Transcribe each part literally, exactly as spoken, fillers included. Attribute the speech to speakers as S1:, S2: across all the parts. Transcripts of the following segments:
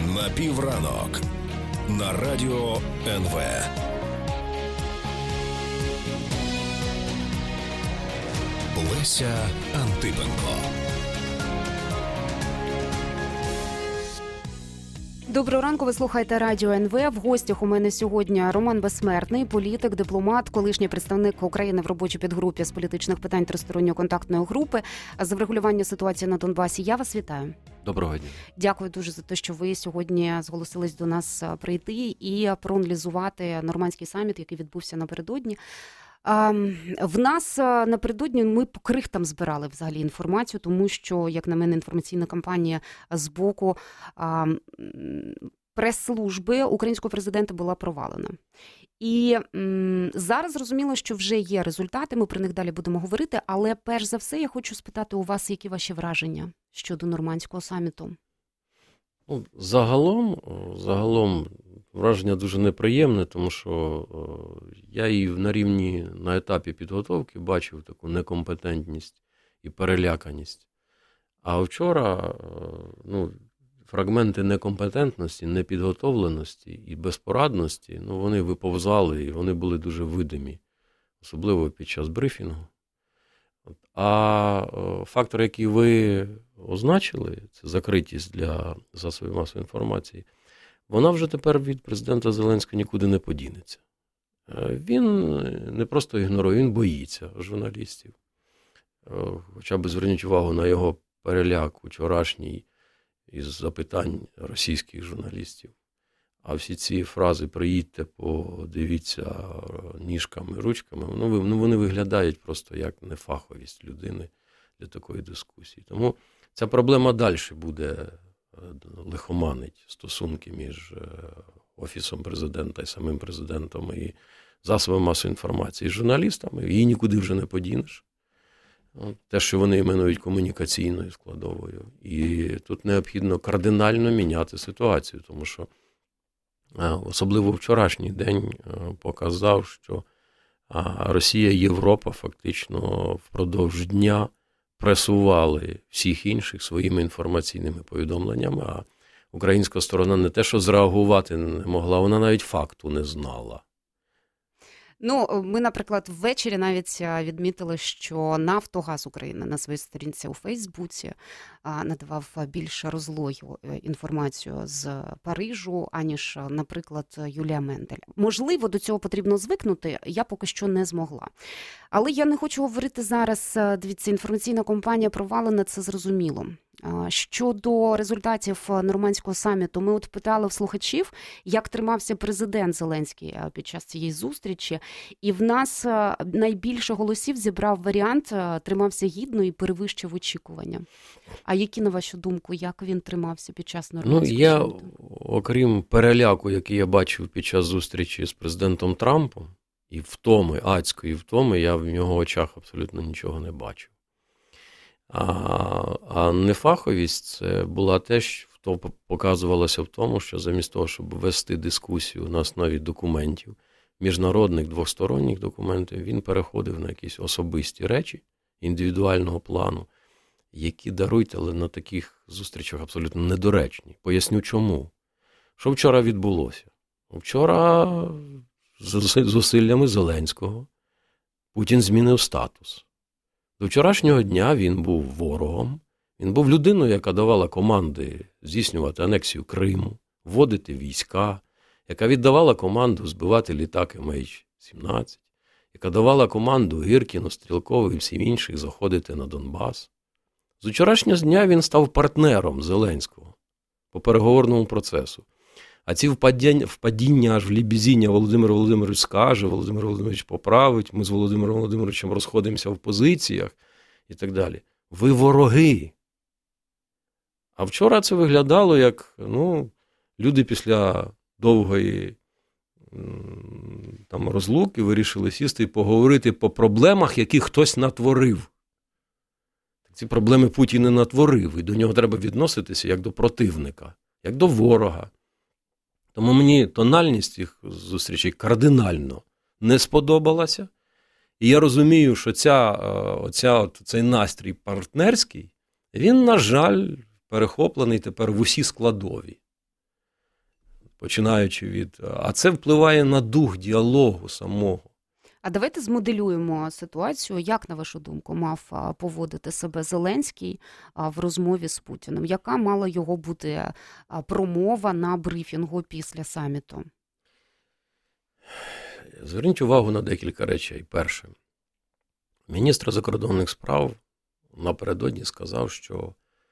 S1: Напівранок на радіо ен ве. Леся Антипенко.
S2: Доброго ранку, ви слухаєте Радіо ен ве. В гостях у мене сьогодні Роман Безсмертний, політик, дипломат, колишній представник України в робочій підгрупі з політичних питань Тристоронньої контактної групи з врегулювання ситуації на Донбасі. Я вас вітаю.
S3: Доброго дня.
S2: Дякую дуже за те, що ви сьогодні зголосились до нас прийти і проаналізувати нормандський саміт, який відбувся напередодні. В нас напередодні ми по крихтам збирали взагалі інформацію, тому що, як на мене, інформаційна кампанія з боку прес-служби українського президента була провалена. І м, зараз зрозуміло, що вже є результати, ми про них далі будемо говорити, але перш за все я хочу спитати у вас, які ваші враження щодо нормандського саміту?
S3: Ну, загалом, загалом враження дуже неприємне, тому що я і на рівні, на етапі підготовки бачив таку некомпетентність і переляканість. А вчора, ну, фрагменти некомпетентності, непідготовленості і безпорадності, ну, вони виповзали і вони були дуже видимі, особливо під час брифінгу. А фактор, який ви означили, це закритість для засобів масової інформації, вона вже тепер від президента Зеленського нікуди не подінеться. Він не просто ігнорує, він боїться журналістів. Хоча б зверніть увагу на його переляк вчорашній із запитань російських журналістів. А всі ці фрази «приїдьте, подивіться ніжками, ручками», ну, вони виглядають просто як нефаховість людини для такої дискусії. Тому ця проблема далі буде лихоманить стосунки між Офісом президента і самим президентом і засобами масової інформації, і журналістами. Її нікуди вже не подінеш. Те, що вони іменують комунікаційною складовою. І тут необхідно кардинально міняти ситуацію, тому що особливо вчорашній день показав, що Росія і Європа фактично впродовж дня пресували всіх інших своїми інформаційними повідомленнями, а українська сторона не те, що зреагувати не могла, вона навіть факту не знала.
S2: Ну, ми, наприклад, ввечері навіть відмітили, що Нафтогаз України на своїй сторінці у Фейсбуці надавав більш розлогу інформацію з Парижу, аніж, наприклад, Юлія Мендель. Можливо, до цього потрібно звикнути, я поки що не змогла. Але я не хочу говорити зараз, дивіться, інформаційна кампанія провалена, це зрозуміло. Щодо результатів нормандського саміту, ми от питали в слухачів, як тримався президент Зеленський під час цієї зустрічі, і в нас найбільше голосів зібрав варіант «тримався гідно і перевищив очікування». А які, на вашу думку, як він тримався під час нормандського
S3: ну, я,
S2: саміту?
S3: Окрім переляку, який я бачив під час зустрічі з президентом Трампом, і втоми, адської втоми, я в його очах абсолютно нічого не бачив. А, а нефаховість – це була те, що показувалося в тому, що замість того, щоб вести дискусію на основі документів, міжнародних, двосторонніх документів, він переходив на якісь особисті речі індивідуального плану, які, даруйте, але на таких зустрічах абсолютно недоречні. Поясню чому. Що вчора відбулося? Вчора з зусиллями Зеленського Путін змінив статус. До вчорашнього дня він був ворогом, він був людиною, яка давала команди здійснювати анексію Криму, вводити війська, яка віддавала команду збивати літак ем ейч сімнадцять, яка давала команду Гіркіну, Стрілкову і всім інших заходити на Донбас. З вчорашнього дня він став партнером Зеленського по переговорному процесу. А ці впадіння, впадіння аж в лібізіння Володимир Володимирович скаже, Володимир Володимирович поправить, ми з Володимиром Володимировичем розходимося в позиціях і так далі. Ви вороги. А вчора це виглядало як, ну, люди після довгої там розлуки вирішили сісти і поговорити по проблемах, які хтось натворив. Ці проблеми Путін не натворив, і до нього треба відноситися як до противника, як до ворога. Тому мені тональність їх зустрічей кардинально не сподобалася. І я розумію, що ця, оця, цей настрій партнерський, він, на жаль, перехоплений тепер в усі складові. починаючи від... А це впливає на дух діалогу самого.
S2: А давайте змоделюємо ситуацію, як, на вашу думку, мав поводити себе Зеленський в розмові з Путіним? Яка мала його бути промова на брифінгу після саміту?
S3: Зверніть увагу на декілька речей. Перше. Міністр закордонних справ напередодні сказав, що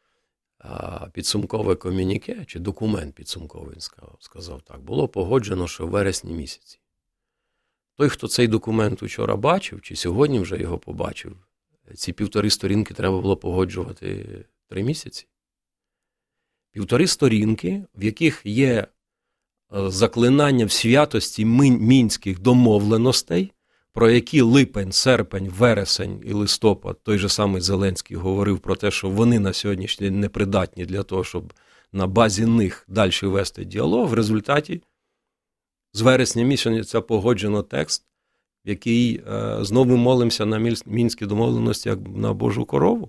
S3: підсумкове комюніке, чи документ підсумковий, сказав, сказав так, було погоджено, що в вересні місяці. Той, хто цей документ вчора бачив, чи сьогодні вже його побачив, ці півтори сторінки треба було погоджувати три місяці. Півтори сторінки, в яких є заклинання в святості мінських домовленостей, про які липень, серпень, вересень і листопад, той же самий Зеленський говорив про те, що вони на сьогоднішній день непридатні для того, щоб на базі них далі вести діалог. В результаті з вересня місяця погоджено текст, в який е, знову молимося на мінські домовленості, як на Божу корову.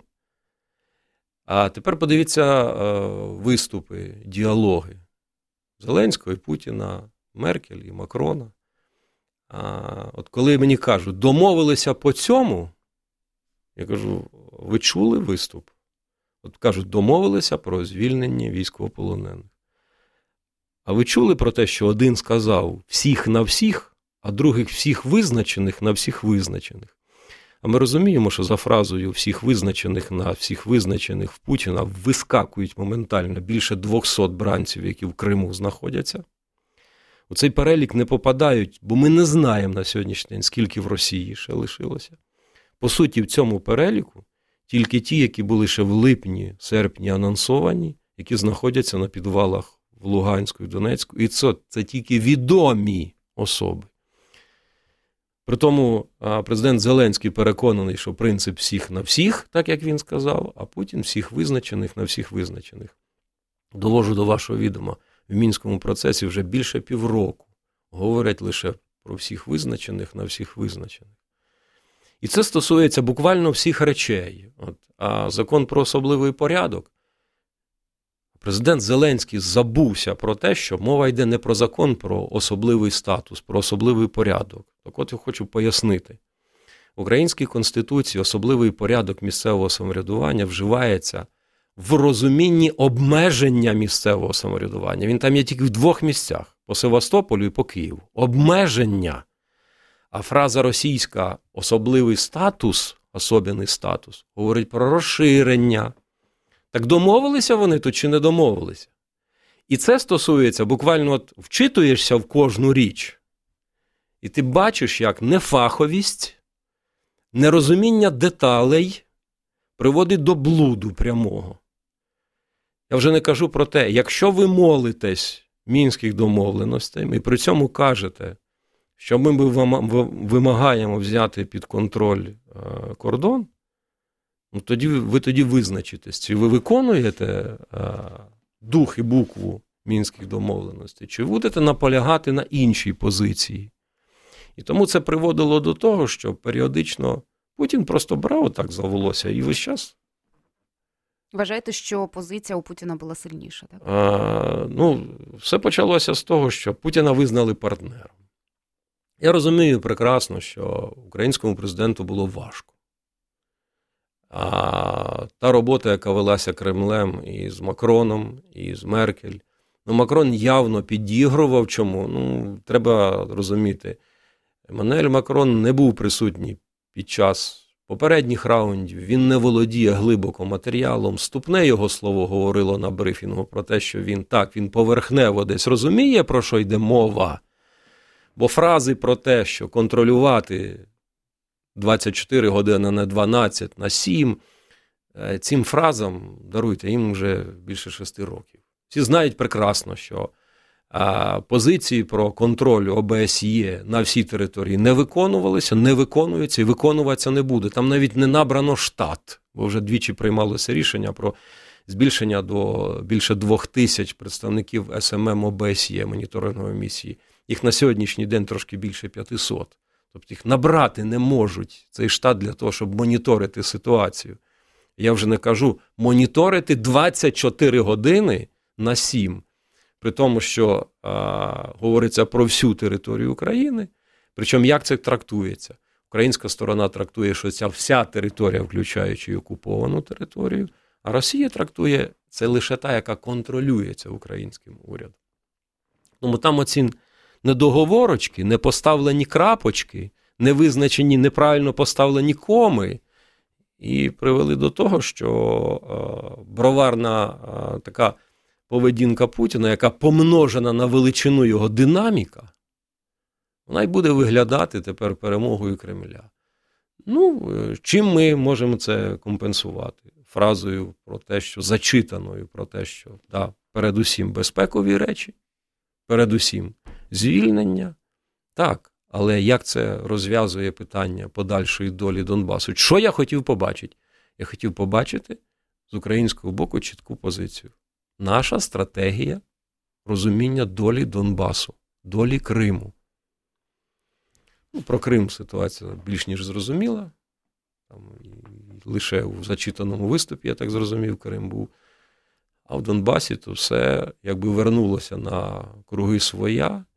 S3: А тепер подивіться е, виступи, діалоги Зеленського і Путіна, Меркель і Макрона. А, от коли мені кажуть, домовилися по цьому, я кажу, ви чули виступ? От кажуть, домовилися про звільнення військовополонених. А ви чули про те, що один сказав всіх на всіх, а других всіх визначених на всіх визначених? А ми розуміємо, що за фразою всіх визначених на всіх визначених в Путіна вискакують моментально більше двохсот бранців, які в Криму знаходяться. У цей перелік не попадають, бо ми не знаємо на сьогоднішній день, скільки в Росії ще лишилося. По суті, в цьому переліку тільки ті, які були ще в липні, серпні анонсовані, які знаходяться на підвалах в Луганську і Донецьку. І це, це тільки відомі особи. Притому президент Зеленський переконаний, що принцип всіх на всіх, так як він сказав, а Путін всіх визначених на всіх визначених. Довожу до вашого відома, в Мінському процесі вже більше півроку говорять лише про всіх визначених на всіх визначених. І це стосується буквально всіх речей. От, а закон про особливий порядок, президент Зеленський забувся про те, що мова йде не про закон про особливий статус, про особливий порядок. Так от я хочу пояснити. В Українській Конституції особливий порядок місцевого самоврядування вживається в розумінні обмеження місцевого самоврядування. Він там є тільки в двох місцях – по Севастополю і по Києву. Обмеження. А фраза російська «особливий статус», «особливий статус» говорить про розширення. Так домовилися вони тут чи не домовилися? І це стосується, буквально от вчитуєшся в кожну річ, і ти бачиш, як нефаховість, нерозуміння деталей приводить до блуду прямого. Я вже не кажу про те, якщо ви молитесь мінських домовленостей і при цьому кажете, що ми вимагаємо взяти під контроль кордон, ну, тоді ви тоді визначитесь, чи ви виконуєте дух і букву мінських домовленостей, чи будете наполягати на іншій позиції. І тому це приводило до того, що періодично Путін просто брав так за волосся і весь час.
S2: Вважаєте, що позиція у Путіна була сильніша, так?
S3: А, ну, все почалося з того, що Путіна визнали партнером. Я розумію прекрасно, що українському президенту було важко. А та робота, яка велася Кремлем і з Макроном, і з Меркель, ну, Макрон явно підігрував чому. Ну, треба розуміти, Еммануель Макрон не був присутній під час попередніх раундів, він не володіє глибоко матеріалом. Вступне його слово говорило на брифінгу про те, що він так, він поверхнево десь розуміє, про що йде мова. Бо фрази про те, що контролювати двадцять чотири години на дванадцять, на сім, цим фразам, даруйте, їм вже більше шести років. Всі знають прекрасно, що а, позиції про контроль О Б С Є на всій території не виконувалися, не виконуються і виконуватися не буде. Там навіть не набрано штат, бо вже двічі приймалося рішення про збільшення до більше двох тисяч представників С М М О Б С Є, моніторингової місії. Їх на сьогоднішній день трошки більше п'ятисот. Тобто їх набрати не можуть, цей штат, для того, щоб моніторити ситуацію. Я вже не кажу, моніторити двадцять чотири години на сім. при тому, що а, говориться про всю територію України, причому як це трактується? Українська сторона трактує, що ця вся територія, включаючи і окуповану територію, а Росія трактує це лише та, яка контролюється українським урядом. Тому там оці недоговорочки, не поставлені крапочки, не визначені, неправильно поставлені коми, і привели до того, що е, броварна е, така поведінка Путіна, яка помножена на величину його динаміка, вона й буде виглядати тепер перемогою Кремля. Ну, чим ми можемо це компенсувати? Фразою про те, що зачитаною, про те, що да, передусім безпекові речі, передусім звільнення. Так, але як це розв'язує питання подальшої долі Донбасу? Що я хотів побачити? Я хотів побачити з українського боку чітку позицію. Наша стратегія розуміння долі Донбасу, долі Криму. Ну, про Крим ситуація більш ніж зрозуміла. Там лише у зачитаному виступі, я так зрозумів, Крим був. А в Донбасі то все якби вернулося на круги своя,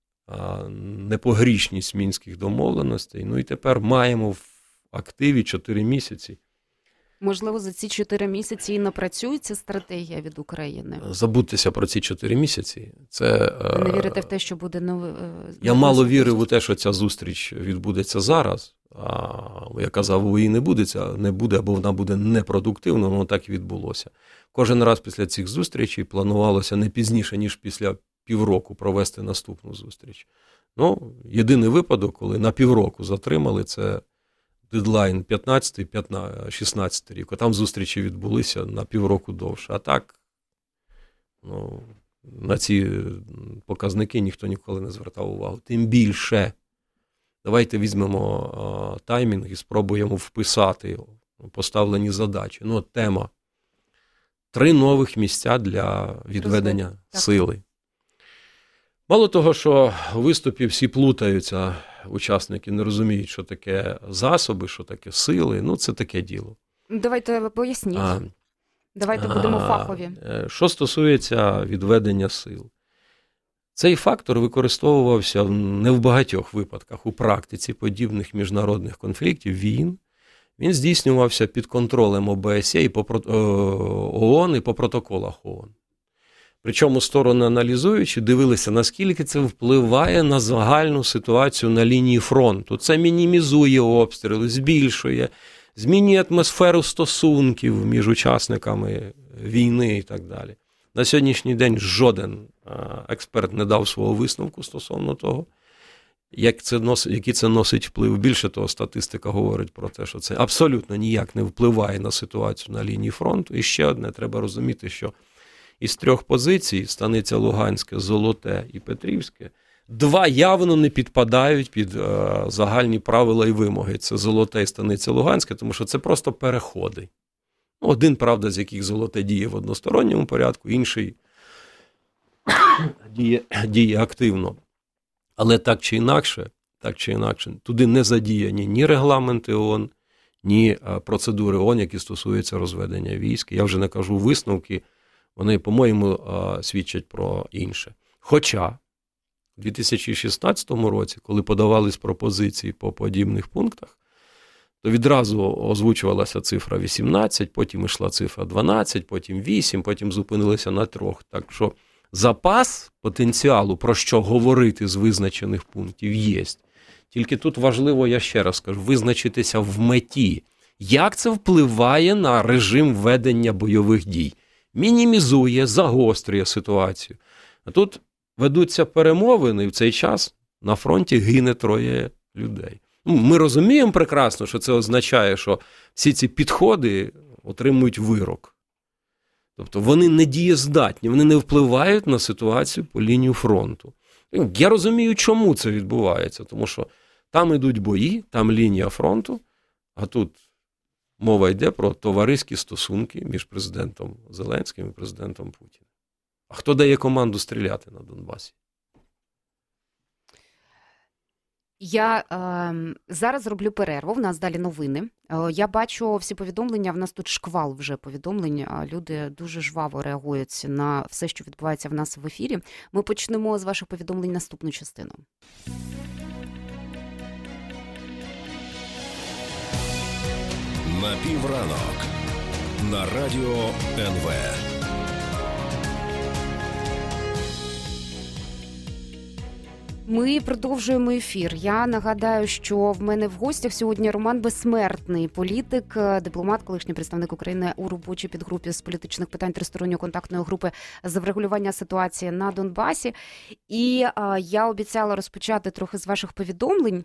S3: непогрішність мінських домовленостей. Ну і тепер маємо в активі чотири місяці.
S2: Можливо, за ці чотири місяці і напрацюється стратегія від України?
S3: Забудьтеся про ці чотири місяці. Це,
S2: Ви не вірите в те, що буде нове?
S3: Я мало вірив у те, що ця зустріч відбудеться зараз. А, я казав, її не буде, не буде, або вона буде непродуктивна, воно так і відбулося. Кожен раз після цих зустрічей планувалося не пізніше, ніж після півроку провести наступну зустріч. Ну, єдиний випадок, коли на півроку затримали, це дедлайн п'ятнадцятий шістнадцятий рік, а там зустрічі відбулися на півроку довше. А так, ну, на ці показники ніхто ніколи не звертав увагу. Тим більше, давайте візьмемо а, таймінг і спробуємо вписати поставлені задачі. Ну, от тема. Три нових місця для відведення
S2: так.
S3: сили. Мало того, що у виступі всі плутаються, учасники не розуміють, що таке засоби, що таке сили. Ну, це таке діло.
S2: Давайте поясніть.
S3: А,
S2: Давайте будемо фахові.
S3: Що стосується відведення сил. Цей фактор використовувався не в багатьох випадках у практиці подібних міжнародних конфліктів, війн. Він здійснювався під контролем О Б С Є і по ООН і по протоколах ООН. Причому сторони аналізуючи, дивилися, наскільки це впливає на загальну ситуацію на лінії фронту. Це мінімізує обстріли, збільшує, змінює атмосферу стосунків між учасниками війни і так далі. На сьогоднішній день жоден експерт не дав свого висновку стосовно того, як це носить, який це носить вплив. Більше того, статистика говорить про те, що це абсолютно ніяк не впливає на ситуацію на лінії фронту. І ще одне, треба розуміти, що із трьох позицій, Станиця Луганське, Золоте і Петрівське, два явно не підпадають під е, загальні правила і вимоги. Це Золоте і Станиця Луганське, тому що це просто переходи. Один, правда, з яких Золоте діє в односторонньому порядку, інший діє, діє активно. Але так чи інакше, так чи інакше, туди не задіяні ні регламенти ООН, ні процедури ООН, які стосуються розведення військ. Я вже не кажу висновки, вони, по-моєму, свідчать про інше. Хоча у дві тисячі шістнадцятому році, коли подавались пропозиції по подібних пунктах, то відразу озвучувалася цифра вісімнадцять, потім йшла цифра дванадцять, потім вісім, потім зупинилися на трьох. Так що запас потенціалу, про що говорити з визначених пунктів, є. Тільки тут важливо, я ще раз кажу, визначитися в меті. Як це впливає на режим ведення бойових дій? Мінімізує, загострює ситуацію. А тут ведуться перемовини, і в цей час на фронті гине троє людей. Ми розуміємо прекрасно, що це означає, що всі ці підходи отримують вирок. Тобто вони не дієздатні, вони не впливають на ситуацію по лінії фронту. Я розумію, чому це відбувається, тому що там ідуть бої, там лінія фронту, а тут мова йде про товариські стосунки між президентом Зеленським і президентом Путіним. А хто дає команду стріляти на Донбасі?
S2: Я е, зараз роблю перерву, в нас далі новини. Е, я бачу всі повідомлення, в нас тут шквал вже повідомлень, люди дуже жваво реагують на все, що відбувається в нас в ефірі. Ми почнемо з ваших повідомлень наступну частину.
S1: Напівранок на радіо ен ве.
S2: Ми продовжуємо ефір. Я нагадаю, що в мене в гостях сьогодні Роман Безсмертний, політик, дипломат, колишній представник України у робочій підгрупі з політичних питань Тристоронньої контактної групи з врегулювання ситуації на Донбасі. І а, я обіцяла розпочати трохи з ваших повідомлень.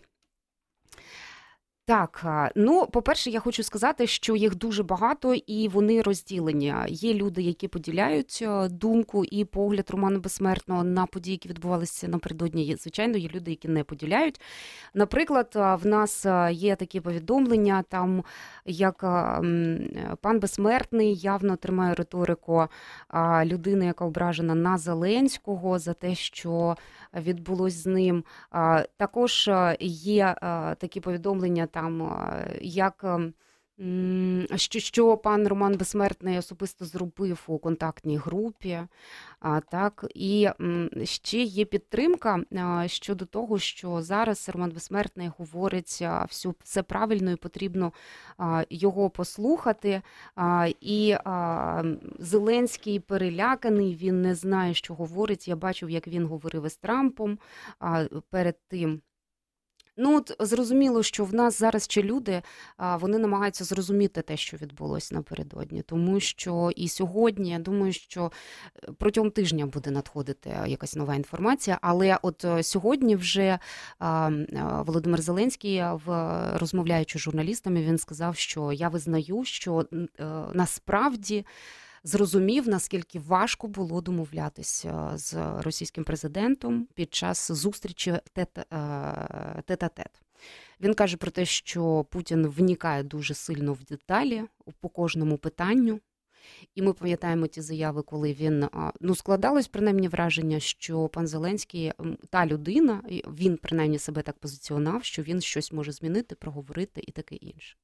S2: Так, ну, по-перше, я хочу сказати, що їх дуже багато і вони розділені. Є люди, які поділяють думку і погляд Романа Безсмертного на події, які відбувалися напередодні. Звичайно, є люди, які не поділяють. Наприклад, в нас є такі повідомлення, там, як пан Безсмертний явно тримає риторику людини, яка ображена на Зеленського за те, що відбулось з ним. Також є такі повідомлення, там, як, що, що пан Роман Безсмертний особисто зробив у контактній групі. Так, і ще є підтримка щодо того, що зараз Роман Безсмертний говорить всю, все правильно і потрібно його послухати. І Зеленський переляканий, він не знає, що говорить. Я бачив, як він говорив із Трампом перед тим. Ну, от зрозуміло, що в нас зараз ще люди, вони намагаються зрозуміти те, що відбулося напередодні. Тому що і сьогодні, я думаю, що протягом тижня буде надходити якась нова інформація. Але от сьогодні вже Володимир Зеленський, розмовляючи з журналістами, він сказав, що я визнаю, що насправді зрозумів, наскільки важко було домовлятися з російським президентом під час зустрічі тет-а-тет. Він каже про те, що Путін вникає дуже сильно в деталі по кожному питанню. І ми пам'ятаємо ті заяви, коли він, ну, складалось принаймні враження, що пан Зеленський, та людина, він принаймні себе так позиціонував, що він щось може змінити, проговорити і таке інше.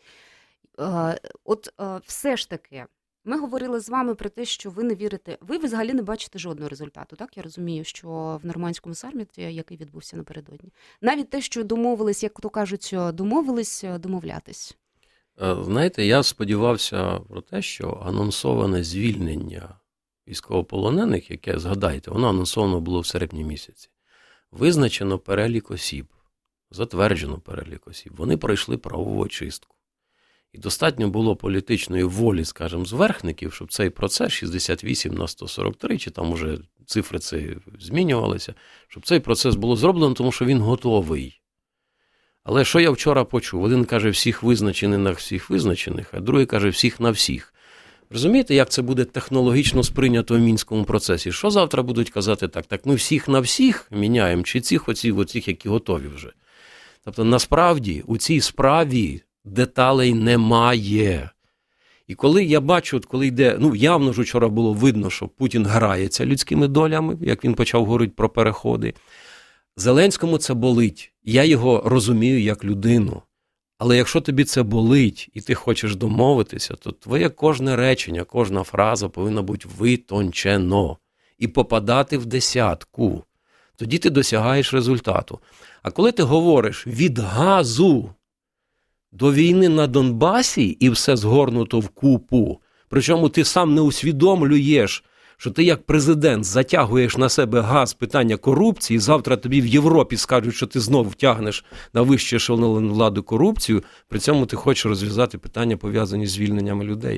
S2: От все ж таки, ми говорили з вами про те, що ви не вірите, ви взагалі не бачите жодного результату, так? Я розумію, що в нормандському саміті, який відбувся напередодні. Навіть те, що домовились, як то кажуть, домовились, домовлятись.
S3: Знаєте, я сподівався про те, що анонсоване звільнення військовополонених, яке, згадайте, воно анонсовано було в серпні місяці, визначено перелік осіб, затверджено перелік осіб, вони пройшли правову очистку. І достатньо було політичної волі, скажімо, зверхників, щоб цей процес шістдесят вісім на сто сорок три, чи там уже цифри ці змінювалися, щоб цей процес було зроблено, тому що він готовий. Але що я вчора почув? Один каже, всіх визначених на всіх визначених, а другий каже, всіх на всіх. Розумієте, як це буде технологічно сприйнято в Мінському процесі? Що завтра будуть казати так? Так ми всіх на всіх міняємо, чи цих оцих, оцих, які готові вже? Тобто, насправді, у цій справі деталей немає. І коли я бачу, от коли йде, ну явно ж вчора було видно, що Путін грається людськими долями, як він почав говорити про переходи. Зеленському це болить. Я його розумію як людину. Але якщо тобі це болить і ти хочеш домовитися, то твоє кожне речення, кожна фраза повинна бути витончено і попадати в десятку. Тоді ти досягаєш результату. А коли ти говориш від газу до війни на Донбасі і все згорнуто в купу, причому ти сам не усвідомлюєш, що ти як президент затягуєш на себе газ питання корупції, завтра тобі в Європі скажуть, що ти знов втягнеш на вище ешелон влади корупцію, при цьому ти хочеш розв'язати питання, пов'язані з звільненнями людей.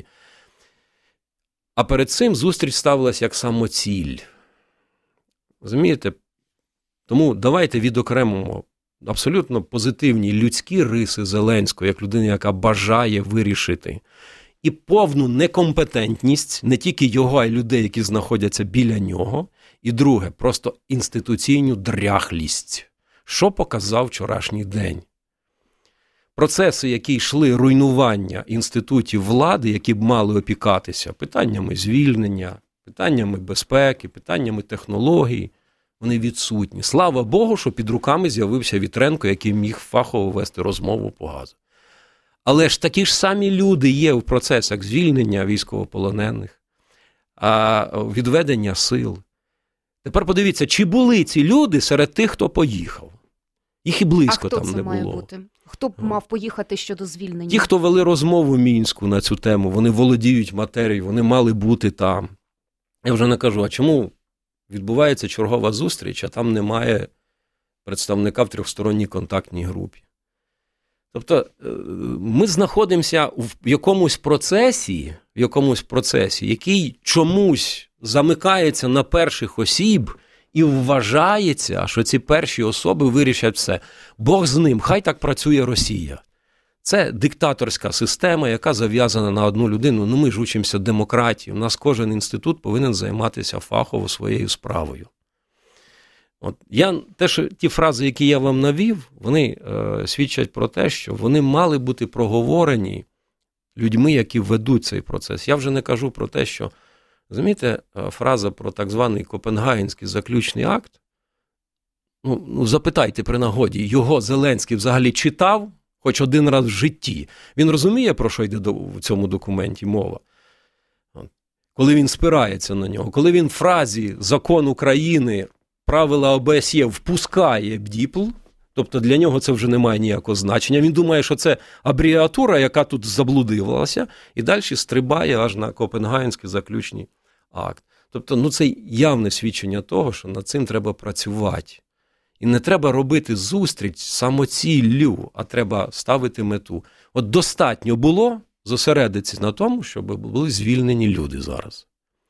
S3: А перед цим зустріч ставилась як самоціль. Розумієте? Тому давайте відокремимо абсолютно позитивні людські риси Зеленського, як людини, яка бажає вирішити, і повну некомпетентність не тільки його, а й людей, які знаходяться біля нього. І друге, просто інституційну дряхлість. Що показав вчорашній день? Процеси, які йшли руйнування інститутів влади, які б мали опікатися питаннями звільнення, питаннями безпеки, питаннями технологій, Вони відсутні. Слава Богу, що під руками з'явився Вітренко, який міг фахово вести розмову по газу. Але ж такі ж самі люди є в процесах звільнення військовополонених, відведення сил. Тепер подивіться, чи були ці люди серед тих, хто поїхав? Їх і близько там не було. А хто це має бути?
S2: Хто б мав поїхати щодо звільнення?
S3: Ті, хто вели розмову в Мінську на цю тему, вони володіють матерією, вони мали бути там. Я вже не кажу, а чому відбувається чергова зустріч, а там немає представника в трьохсторонній контактній групі? Тобто ми знаходимося в якомусь процесі, в якомусь процесі, який чомусь замикається на перших осіб і вважається, що ці перші особи вирішать все. Бог з ним, хай так працює Росія. Це диктаторська система, яка зав'язана на одну людину. Ну ми ж учимося демократії, у нас кожен інститут повинен займатися фахово своєю справою. От я, те, що, ті фрази, які я вам навів, вони е, свідчать про те, що вони мали бути проговорені людьми, які ведуть цей процес. Я вже не кажу про те, що, розумієте, фраза про так званий Копенгагенський заключний акт, ну, ну запитайте при нагоді, його Зеленський взагалі читав хоч один раз в житті. Він розуміє, про що йде в цьому документі мова? Коли він спирається на нього, коли він в фразі «Закон України», правила О Б С Є впускає БДІПЛ, тобто для нього це вже не має ніякого значення. Він думає, що це абревіатура, яка тут заблудилася, і далі стрибає аж на Копенгагенський заключний акт. Тобто, ну це явне свідчення того, що над цим треба працювати. І не треба робити зустріч самоціллю, а треба ставити мету. От достатньо було зосередитися на тому, щоб були звільнені люди зараз.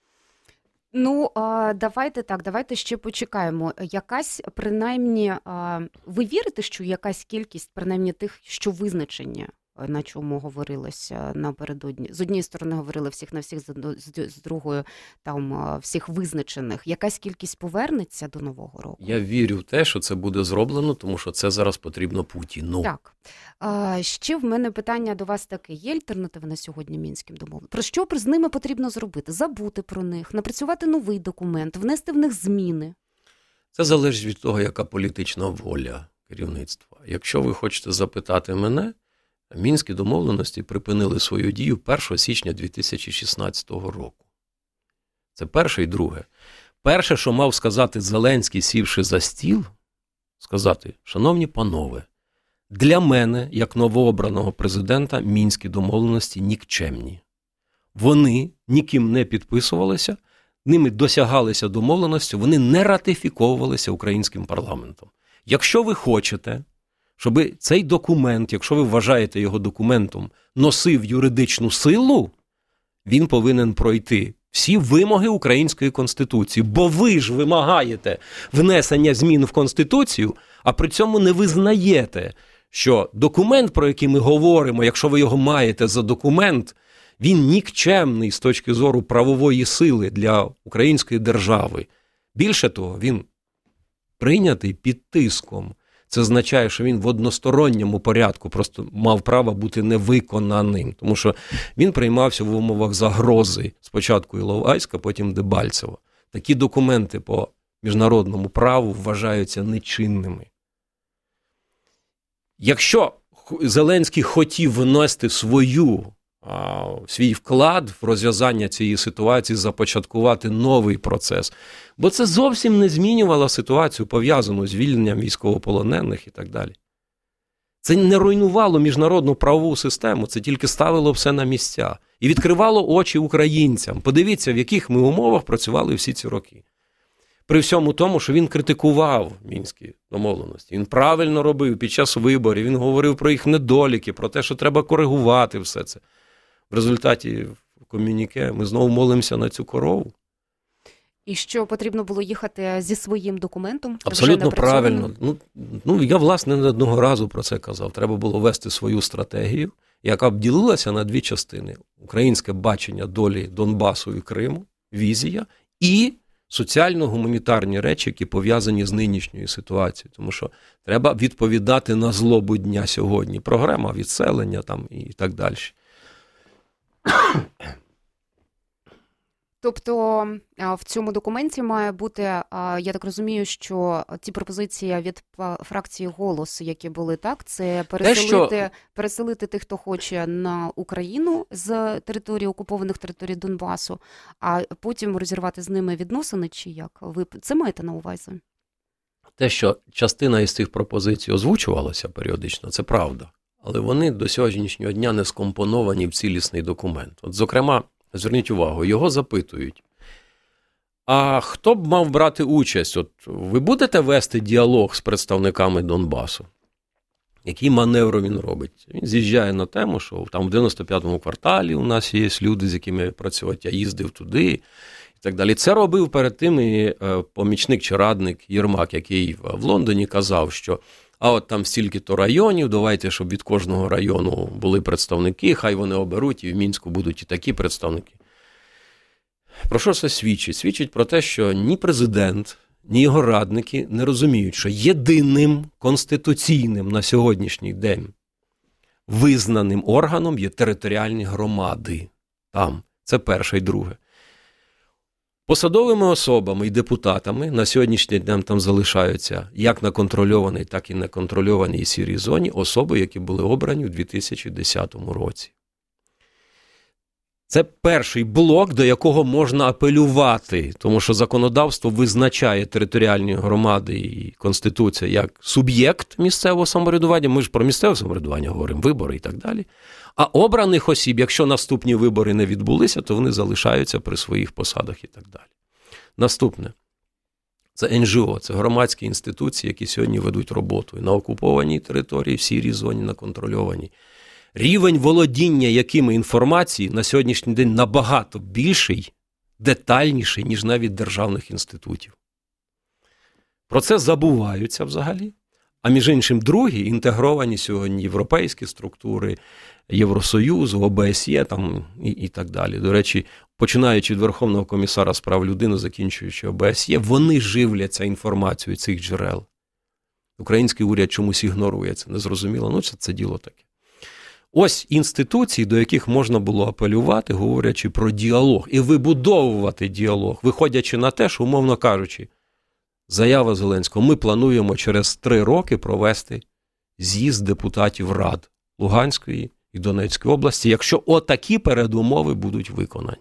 S2: Ну, давайте так, давайте ще почекаємо. Якась, принаймні, ви вірите, що якась кількість, принаймні, тих, що визначення, на чому говорилося напередодні? З однієї сторони говорили всіх на всіх, з другої там всіх визначених. Якась кількість повернеться до Нового року?
S3: Я вірю в те, що це буде зроблено, тому що це зараз потрібно Путіну.
S2: Так. А, ще в мене питання до вас таке. Є альтернатива на сьогодні Мінським домовленостям? Про що з ними потрібно зробити? Забути про них, напрацювати новий документ, внести в них зміни?
S3: Це залежить від того, яка політична воля керівництва. Якщо ви хочете запитати мене, Мінські домовленості припинили свою дію першого січня дві тисячі шістнадцятого року. Це перше і друге. Перше, що мав сказати Зеленський, сівши за стіл, сказати: шановні панове, для мене, як новообраного президента, Мінські домовленості нікчемні. Вони ніким не підписувалися, ними досягалися домовленості, вони не ратифіковувалися українським парламентом. Якщо ви хочете, щоб цей документ, якщо ви вважаєте його документом, носив юридичну силу, він повинен пройти всі вимоги Української Конституції. Бо ви ж вимагаєте внесення змін в Конституцію, а при цьому не визнаєте, що документ, про який ми говоримо, якщо ви його маєте за документ, він нікчемний з точки зору правової сили для української держави. Більше того, він прийнятий під тиском. Це означає, що він в односторонньому порядку просто мав право бути невиконаним. Тому що він приймався в умовах загрози. Спочатку Іловайська, потім Дебальцева. Такі документи по міжнародному праву вважаються нечинними. Якщо Зеленський хотів внести свою, а, свій вклад в розв'язання цієї ситуації, започаткувати новий процес, бо це зовсім не змінювало ситуацію, пов'язану з звільненням військовополонених і так далі. Це не руйнувало міжнародну правову систему, це тільки ставило все на місця. І відкривало очі українцям. Подивіться, в яких ми умовах працювали всі ці роки. При всьому тому, що він критикував Мінські домовленості. Він правильно робив під час виборів, він говорив про їх недоліки, про те, що треба коригувати все це. В результаті в комюніке ми знову молимося на цю корову.
S2: І що, потрібно було їхати зі своїм документом?
S3: Абсолютно правильно. Ну, ну, я, власне, не одного разу про це казав. Треба було вести свою стратегію, яка б ділилася на дві частини. Українське бачення долі Донбасу і Криму, візія, і соціально-гуманітарні речі, які пов'язані з нинішньою ситуацією. Тому що треба відповідати на злобу дня сьогодні. Програма відселення там і так далі.
S2: Тобто в цьому документі має бути, я так розумію, що ті пропозиції від фракції «Голос», які були, так, це переселити, Те, що... переселити тих, хто хоче, на Україну з території, окупованих територій Донбасу, а потім розірвати з ними відносини, чи як? Ви це маєте на увазі?
S3: Те, що частина із цих пропозицій озвучувалася періодично, це правда. Але вони до сьогоднішнього дня не скомпоновані в цілісний документ. От, зокрема, зверніть увагу, його запитують, а хто б мав брати участь? От ви будете вести діалог з представниками Донбасу? Який маневр він робить? Він з'їжджає на тему, що там в дев'яносто п'ятому кварталі у нас є люди, з якими працювати, я їздив туди і так далі. Це робив перед тим і помічник чи радник Єрмак, який в Лондоні казав, що а от там стільки-то районів, давайте, щоб від кожного району були представники, хай вони оберуть, і в Мінську будуть і такі представники. Про що це свідчить? Свідчить про те, що ні президент, ні його радники не розуміють, що єдиним конституційним на сьогоднішній день визнаним органом є територіальні громади. Там. Це перше і друге. Посадовими особами і депутатами на сьогоднішній день там залишаються як на контрольованій, так і неконтрольованій сірій зоні особи, які були обрані у дві тисячі десятому році. Це перший блок, до якого можна апелювати, тому що законодавство визначає територіальні громади і Конституція як суб'єкт місцевого самоврядування. Ми ж про місцеве самоврядування говоримо, вибори і так далі. А обраних осіб, якщо наступні вибори не відбулися, то вони залишаються при своїх посадах і так далі. Наступне. Це ен жі о, це громадські інституції, які сьогодні ведуть роботу і на окупованій території, в сірій зоні, на контрольованій. Рівень володіння якими інформації на сьогоднішній день набагато більший, детальніший, ніж навіть державних інститутів. Про це забуваються взагалі. А між іншим, другі інтегровані сьогодні європейські структури, Євросоюзу, о бе ес є там, і, і так далі. До речі, починаючи від Верховного комісара з прав людини, закінчуючи о бе ес є, вони живляться інформацією цих джерел. Український уряд чомусь ігнорує це, незрозуміло. Ну, це, це діло таке. Ось інституції, до яких можна було апелювати, говорячи про діалог, і вибудовувати діалог, виходячи на те, що, умовно кажучи, заява Зеленського, ми плануємо через три роки провести з'їзд депутатів Рад Луганської і Донецької області, якщо отакі передумови будуть виконані.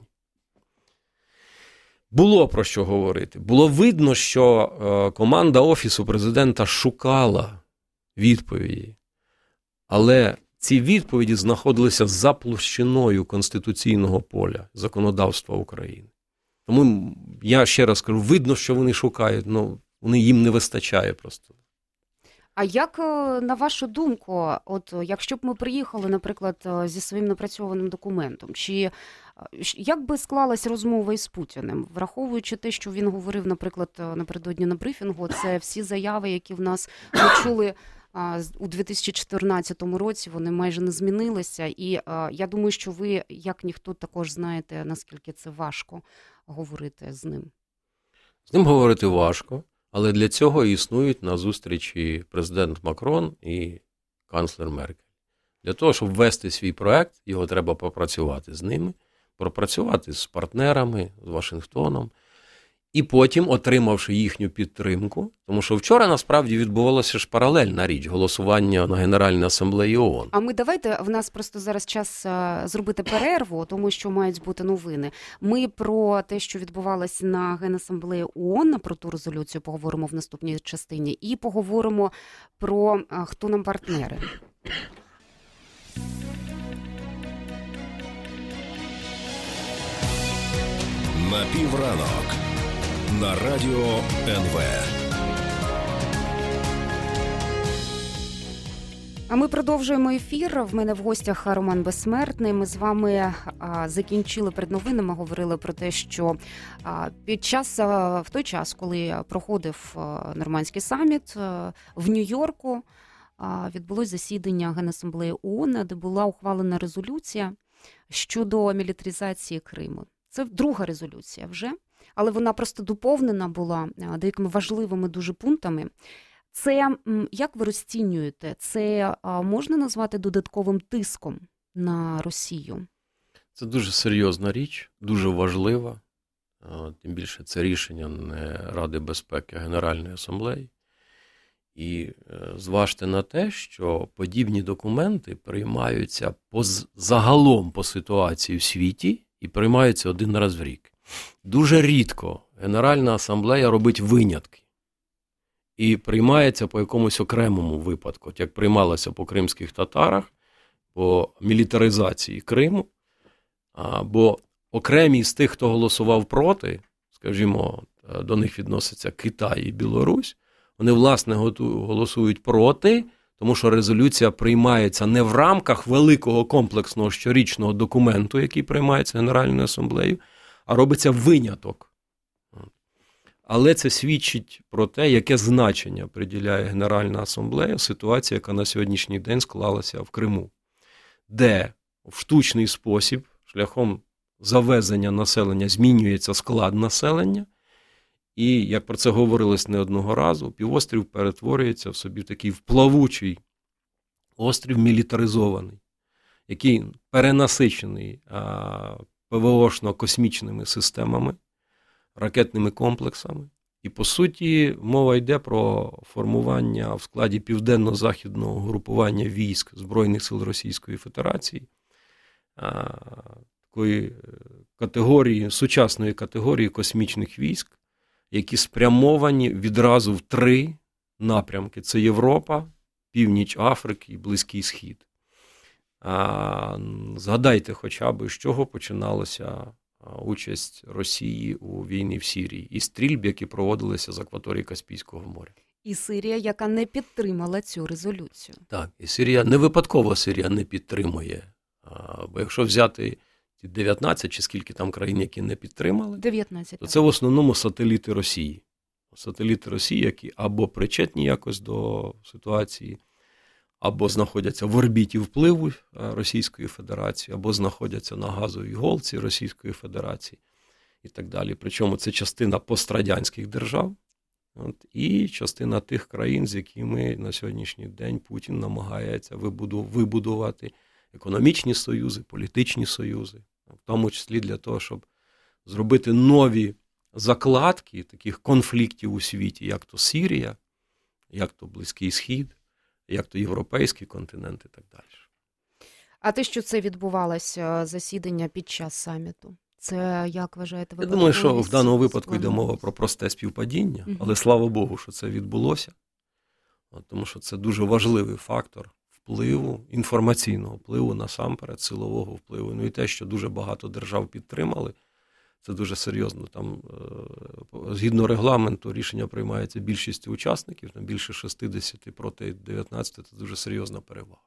S3: Було про що говорити. Було видно, що е, команда Офісу Президента шукала відповіді, але ці відповіді знаходилися за площиною конституційного поля законодавства України. Тому я ще раз кажу, видно, що вони шукають, але вони їм не вистачає просто.
S2: А як, на вашу думку, от якщо б ми приїхали, наприклад, зі своїм напрацьованим документом, чи як би склалась розмова із Путіним, враховуючи те, що він говорив, наприклад, напередодні на брифінгу, це всі заяви, які в нас ми чули у дві тисячі чотирнадцятому році, вони майже не змінилися, і я думаю, що ви, як ніхто, також знаєте, наскільки це важко говорити з ним.
S3: З ним говорити важко, але для цього існують на зустрічі президент Макрон і канцлер Меркель. Для того, щоб ввести свій проект, його треба попрацювати з ними, пропрацювати з партнерами, з Вашингтоном, і потім, отримавши їхню підтримку, тому що вчора насправді відбувалася ж паралельна річ – голосування на Генеральній асамблеї ООН.
S2: А ми давайте, в нас просто зараз час зробити перерву, тому що мають бути новини. Ми про те, що відбувалося на Генасамблеї ООН, про ту резолюцію поговоримо в наступній частині, і поговоримо про хто нам партнери.
S1: Напівранок на радіо ен ве.
S2: А ми продовжуємо ефір. В мене в гостях Роман Безсмертний. Ми з вами а, закінчили перед новинами, говорили про те, що а, під час, а, в той час, коли проходив а, нормандський саміт а, в Нью-Йорку, а, відбулось засідання Генасамблеї ООН, де була ухвалена резолюція щодо мілітаризації Криму. Це друга резолюція вже, але вона просто доповнена була деякими важливими дуже пунктами. Це, як ви розцінюєте, це можна назвати додатковим тиском на Росію?
S3: Це дуже серйозна річ, дуже важлива. Тим більше це рішення не Ради безпеки, а Генеральної асамблеї. І зважте на те, що подібні документи приймаються по, загалом по ситуації в світі і приймаються один раз в рік. Дуже рідко Генеральна асамблея робить винятки і приймається по якомусь окремому випадку, як приймалося по кримських татарах, по мілітаризації Криму, або окремі з тих, хто голосував проти, скажімо, до них відносяться Китай і Білорусь, вони, власне, голосують проти, тому що резолюція приймається не в рамках великого комплексного щорічного документу, який приймається Генеральною асамблеєю, а робиться виняток. Але це свідчить про те, яке значення приділяє Генеральна асамблея ситуації, яка на сьогоднішній день склалася в Криму, де в штучний спосіб, шляхом завезення населення, змінюється склад населення, і, як про це говорилось не одного разу, півострів перетворюється в собі такий вплавучий острів мілітаризований, який перенасичений ПВОшно-космічними системами, ракетними комплексами. І, по суті, мова йде про формування в складі південно-західного групування військ Збройних сил Російської Федерації, такої категорії, сучасної категорії космічних військ, які спрямовані відразу в три напрямки. Це Європа, Північ Африки і Близький Схід. А, згадайте хоча б, з чого починалася участь Росії у війні в Сирії і стрільб, які проводилися з акваторії Каспійського моря.
S2: І Сирія, яка не підтримала цю резолюцію.
S3: Так, і Сирія, не випадково Сирія не підтримує. А, бо якщо взяти дев'ятнадцять чи скільки там країн, які не підтримали,
S2: дев'ятнадцять,
S3: то це в основному сателіти Росії. Сателіти Росії, які або причетні якось до ситуації, або знаходяться в орбіті впливу Російської Федерації, або знаходяться на газовій голці Російської Федерації і так далі. Причому це частина пострадянських держав, от, і частина тих країн, з якими на сьогоднішній день Путін намагається вибудувати економічні союзи, політичні союзи, в тому числі для того, щоб зробити нові закладки таких конфліктів у світі, як то Сирія, як то Близький Схід, як то європейський континент і так далі.
S2: А те, що це відбувалося засідання під час саміту, це, як вважаєте, ви?
S3: Я думаю, що в даному випадку йде мова про просте співпадіння, угу. Але слава Богу, що це відбулося, тому що це дуже важливий фактор впливу, інформаційного впливу, насамперед, силового впливу. Ну і те, що дуже багато держав підтримали, це дуже серйозно. Там, згідно регламенту, рішення приймається більшістю учасників, там більше шістдесят проти дев'ятнадцяти, це дуже серйозна перевага.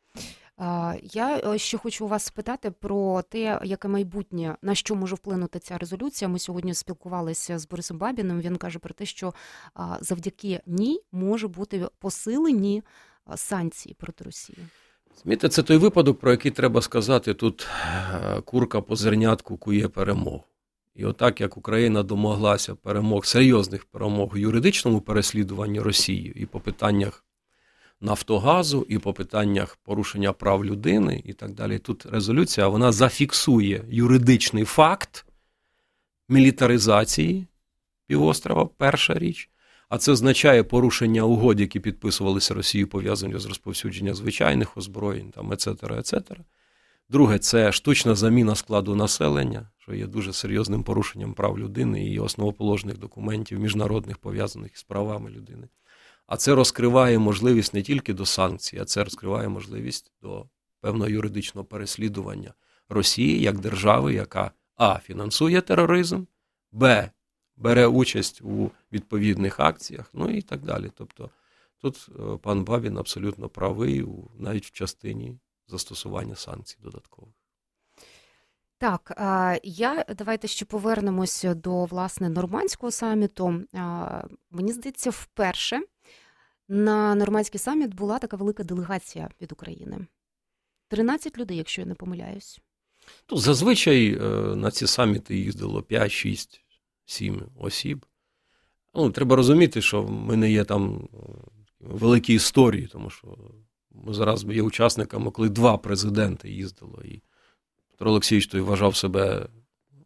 S2: Я ще хочу у вас спитати про те, яке майбутнє, на що може вплинути ця резолюція. Ми сьогодні спілкувалися з Борисом Бабіним, він каже про те, що завдяки ній може бути посилені санкції проти Росії.
S3: Змієте, це той випадок, про який треба сказати, тут курка по зернятку кує перемогу. І отак, як Україна домоглася перемог, серйозних перемог у юридичному переслідуванні Росії і по питаннях Нафтогазу, і по питаннях порушення прав людини і так далі. Тут резолюція, вона зафіксує юридичний факт мілітаризації півострова, перша річ. А це означає порушення угод, які підписувалися Росією, пов'язані з розповсюдженням звичайних озброєнь, там, ецетера, ецетера. Друге, це штучна заміна складу населення, що є дуже серйозним порушенням прав людини і основоположних документів міжнародних, пов'язаних з правами людини. А це розкриває можливість не тільки до санкцій, а це розкриває можливість до певного юридичного переслідування Росії як держави, яка а. фінансує тероризм, б. бере участь у відповідних акціях, ну і так далі. Тобто тут пан Бабін абсолютно правий навіть в частині застосування санкцій додаткових.
S2: Так, я, давайте ще повернемося до, власне, нормандського саміту. Мені здається, вперше на нормандський саміт була така велика делегація від України. тринадцять людей, якщо я не помиляюсь.
S3: Ну, зазвичай на ці саміти їздило п'ять, шість, сім осіб. Ну, треба розуміти, що ми не є там великі історії, тому що ми зараз є учасниками, коли два президенти їздило. І Петро Олексійович той вважав себе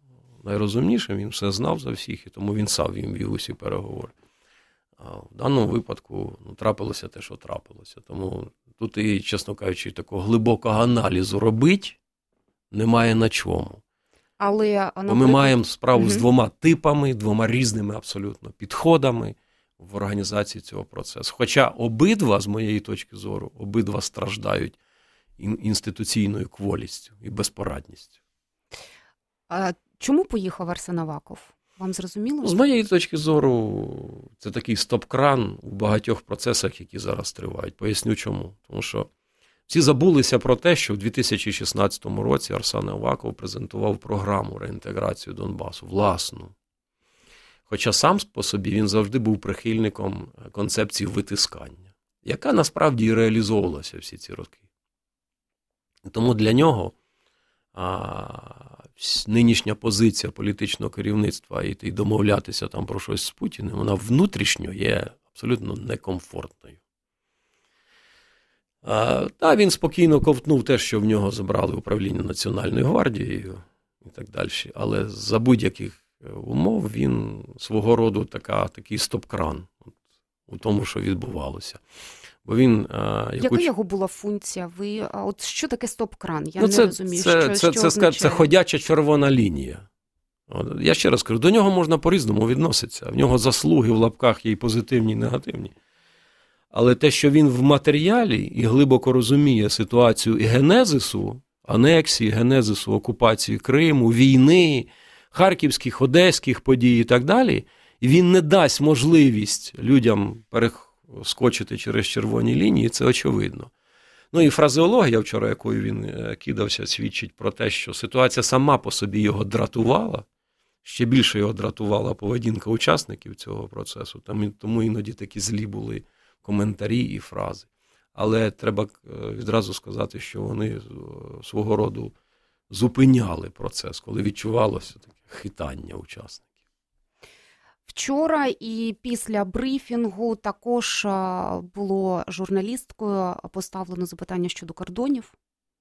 S3: найрозумнішим, він все знав за всіх, і тому він сам він вів усі переговори. А в даному випадку ну, трапилося те, що трапилося. Тому тут і, чесно кажучи, такого глибокого аналізу робити немає на чому.
S2: Але,
S3: наприклад... Ми маємо справу угу. з двома типами, двома різними абсолютно підходами в організації цього процесу. Хоча обидва, з моєї точки зору, обидва страждають інституційною кволістю і безпорадністю.
S2: А чому поїхав Арсен Аваков? Вам зрозуміло?
S3: З моєї точки зору, це такий стоп-кран у багатьох процесах, які зараз тривають. Поясню чому. Тому що всі забулися про те, що в дві тисячі шістнадцятому році Арсен Аваков презентував програму реінтеграції Донбасу, власну. Хоча сам по собі він завжди був прихильником концепції витискання, яка насправді і реалізовувалася всі ці роки. Тому для нього а, нинішня позиція політичного керівництва і, і домовлятися там про щось з Путіним, вона внутрішньо є абсолютно некомфортною. А, та він спокійно ковтнув те, що в нього забрали управління Національною гвардією і так далі. Але за будь-яких умов він свого роду така, такий стоп-кран у тому, що відбувалося. Бо він, а, яку...
S2: Яка його була функція? Ви, а от що таке стоп-кран? Я
S3: ну,
S2: не
S3: це,
S2: розумію,
S3: це,
S2: що,
S3: це,
S2: що
S3: це, це, це ходяча червона лінія. От, я ще раз кажу, до нього можна по-різному відноситися. В нього заслуги в лапках є і позитивні, і негативні. Але те, що він в матеріалі і глибоко розуміє ситуацію і генезису, анексії, генезису, окупації Криму, війни, харківських, одеських подій і так далі, і він не дасть можливість людям перескочити через червоні лінії, це очевидно. Ну і фразеологія вчора, якою він кидався, свідчить про те, що ситуація сама по собі його дратувала, ще більше його дратувала поведінка учасників цього процесу, тому іноді такі злі були коментарі і фрази. Але треба відразу сказати, що вони свого роду зупиняли процес, коли відчувалося таке хитання учасників.
S2: Вчора і після брифінгу також було журналісткою поставлено запитання щодо кордонів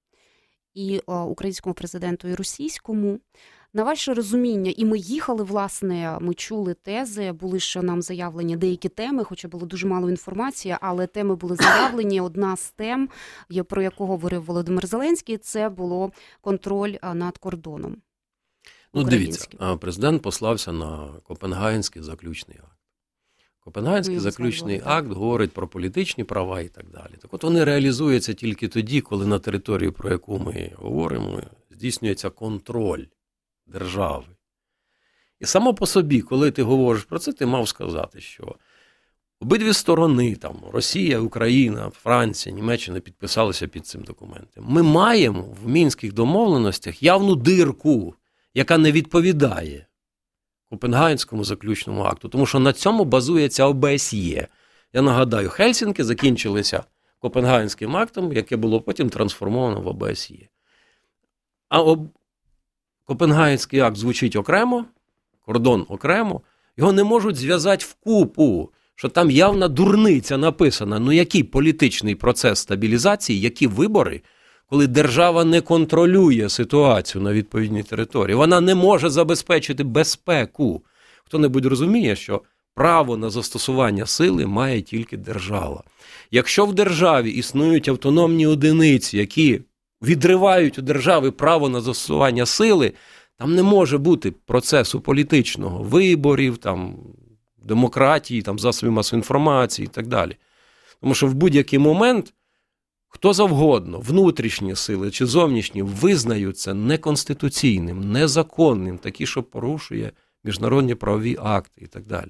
S2: і українському президенту, і російському. На ваше розуміння, і ми їхали, власне, ми чули тези, були ще нам заявлені деякі теми, хоча було дуже мало інформації, але теми були заявлені. Одна з тем, про яку говорив Володимир Зеленський, це було контроль над кордоном.
S3: Ну, дивіться, президент послався на Копенгагенський заключний акт. Копенгагенський заключний акт говорить про політичні права і так далі. Так от вони реалізуються тільки тоді, коли на території, про яку ми говоримо, здійснюється контроль держави. І само по собі, коли ти говориш про це, ти мав сказати, що обидві сторони, там, Росія, Україна, Франція, Німеччина підписалися під цим документом. Ми маємо в Мінських домовленостях явну дирку, яка не відповідає Копенгагенському заключному акту, тому що на цьому базується О Б С Є. Я нагадаю, Хельсінки закінчилися Копенгагенським актом, яке було потім трансформовано в О Б С Є. А об... Копенгагенський акт звучить окремо, кордон окремо, його не можуть зв'язати вкупу, що там явна дурниця написана. Ну який політичний процес стабілізації, які вибори, коли держава не контролює ситуацію на відповідній території, вона не може забезпечити безпеку. Хто-небудь розуміє, що право на застосування сили має тільки держава. Якщо в державі існують автономні одиниці, які відривають у держави право на застосування сили, там не може бути процесу політичного, виборів, там, демократії, там, засобів масової інформації і так далі. Тому що в будь-який момент хто завгодно, внутрішні сили чи зовнішні, визнаються неконституційним, незаконним, такі, що порушує міжнародні правові акти і так далі.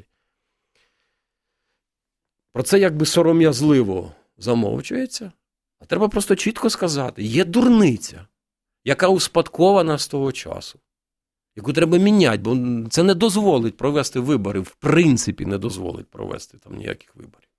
S3: Про це якби сором'язливо замовчується, а треба просто чітко сказати, є дурниця, яка успадкована з того часу, яку треба міняти, бо це не дозволить провести вибори, в принципі не дозволить провести там ніяких виборів.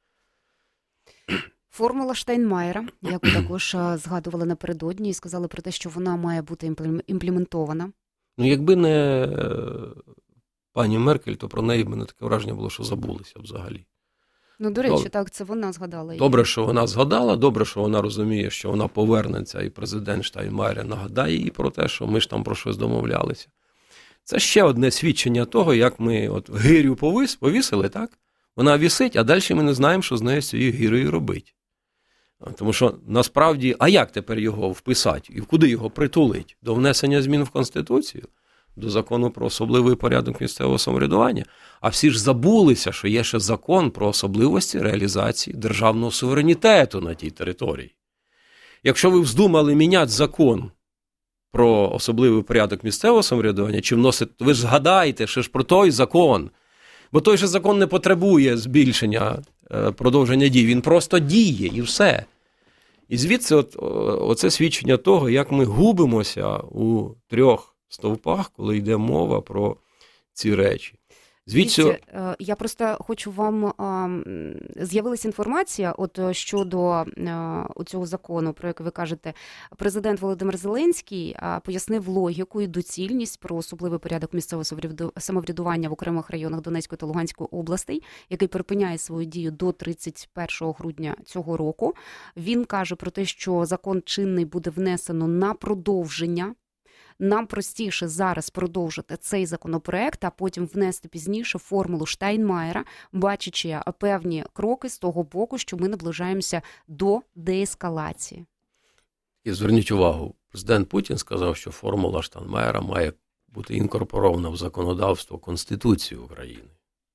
S2: Формула Штайнмаєра, яку також згадували напередодні і сказали про те, що вона має бути імплементована.
S3: Ну, якби не пані Меркель, то про неї в мене таке враження було, що забулися взагалі.
S2: Ну, до речі, добре. Так, це вона згадала її.
S3: Добре, що вона згадала, добре, що вона розуміє, що вона повернеться, і президент Штайнмаєр нагадає їй про те, що ми ж там про щось домовлялися. Це ще одне свідчення того, як ми от гирю повис, повісили, так? Вона вісить, а далі ми не знаємо, що з нею з цією гірою робити. Тому що насправді, а як тепер його вписати і куди його притулити? До внесення змін в Конституцію, до закону про особливий порядок місцевого самоврядування. А всі ж забулися, що є ще закон про особливості реалізації державного суверенітету на тій території. Якщо ви вздумали міняти закон про особливий порядок місцевого самоврядування, чи вносити, ви ж згадаєте, що ж про той закон. Бо той же закон не потребує збільшення, продовження дій, він просто діє і все. І звідси от, оце свідчення того, як ми губимося у трьох стовпах, коли йде мова про ці речі.
S2: Звідси... Я просто хочу вам, з'явилася інформація от щодо цього закону, про який ви кажете. Президент Володимир Зеленський пояснив логіку і доцільність про особливий порядок місцевого самоврядування в окремих районах Донецької та Луганської областей, який припиняє свою дію до тридцять першого грудня цього року. Він каже про те, що закон чинний буде внесено на продовження. Нам простіше зараз продовжити цей законопроект, а потім внести пізніше формулу Штайнмаєра, бачачи певні кроки з того боку, що ми наближаємося до деескалації.
S3: І зверніть увагу, президент Путін сказав, що формула Штайнмаєра має бути інкорпорована в законодавство Конституції України.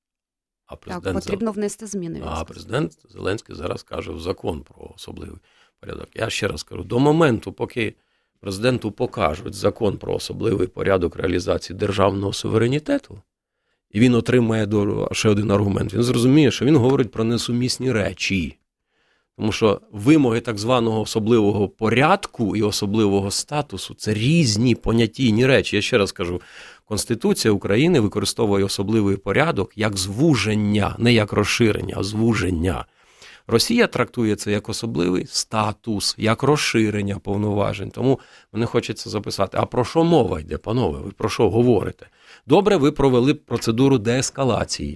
S3: А президент...
S2: Так, потрібно внести зміни.
S3: А президент Зеленський зараз каже в закон про особливий порядок. Я ще раз кажу, до моменту, поки президенту покажуть закон про особливий порядок реалізації державного суверенітету, і він отримає ще один аргумент. Він зрозуміє, що він говорить про несумісні речі. Тому що вимоги так званого особливого порядку і особливого статусу – це різні понятійні речі. Я ще раз кажу, Конституція України використовує особливий порядок як звуження, не як розширення, а звуження. Росія трактує це як особливий статус, як розширення повноважень. Тому мені хочеться записати, а про що мова йде, панове? Ви про що говорите? Добре, ви провели процедуру деескалації.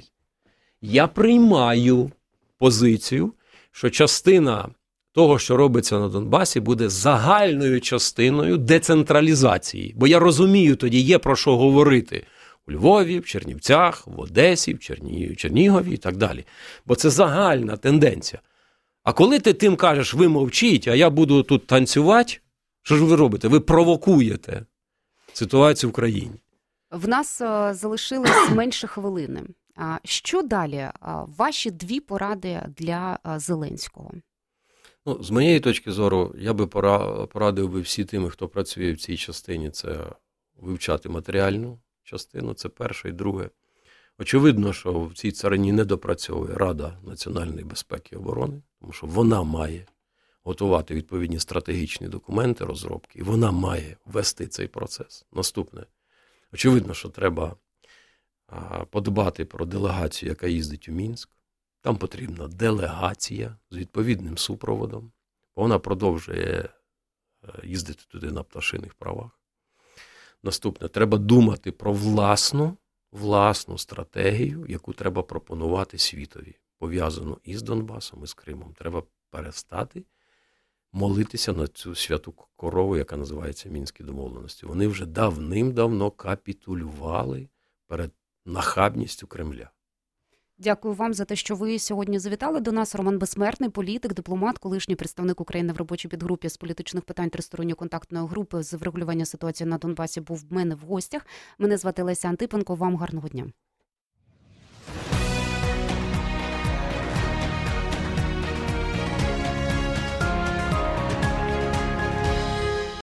S3: Я приймаю позицію, що частина того, що робиться на Донбасі, буде загальною частиною децентралізації. Бо я розумію, тоді є про що говорити. У Львові, в Чернівцях, в Одесі, в Черні... Чернігові і так далі. Бо це загальна тенденція. А коли ти тим кажеш, ви мовчіть, а я буду тут танцювати, що ж ви робите? Ви провокуєте ситуацію в країні.
S2: В нас залишилось менше хвилини. Що далі? Ваші дві поради для Зеленського?
S3: Ну, з моєї точки зору, я би порадив би всі тими, хто працює в цій частині, це вивчати матеріальну частину, це перше. І друге. Очевидно, що в цій царині не допрацьовує Рада національної безпеки і оборони, тому що вона має готувати відповідні стратегічні документи, розробки, і вона має вести цей процес. Наступне. Очевидно, що треба подбати про делегацію, яка їздить у Мінськ. Там потрібна делегація з відповідним супроводом. Вона продовжує їздити туди на пташиних правах. Наступне. Треба думати про власну, власну стратегію, яку треба пропонувати світові, пов'язану із Донбасом, і з Кримом. Треба перестати молитися на цю святу корову, яка називається Мінські домовленості. Вони вже давним-давно капітулювали перед нахабністю Кремля.
S2: Дякую вам за те, що ви сьогодні завітали до нас. Роман Безсмертний, політик, дипломат, колишній представник України в робочій підгрупі з політичних питань Тристоронньої контактної групи з врегулювання ситуації на Донбасі був в мене в гостях. Мене звати Леся Антипенко. Вам гарного дня.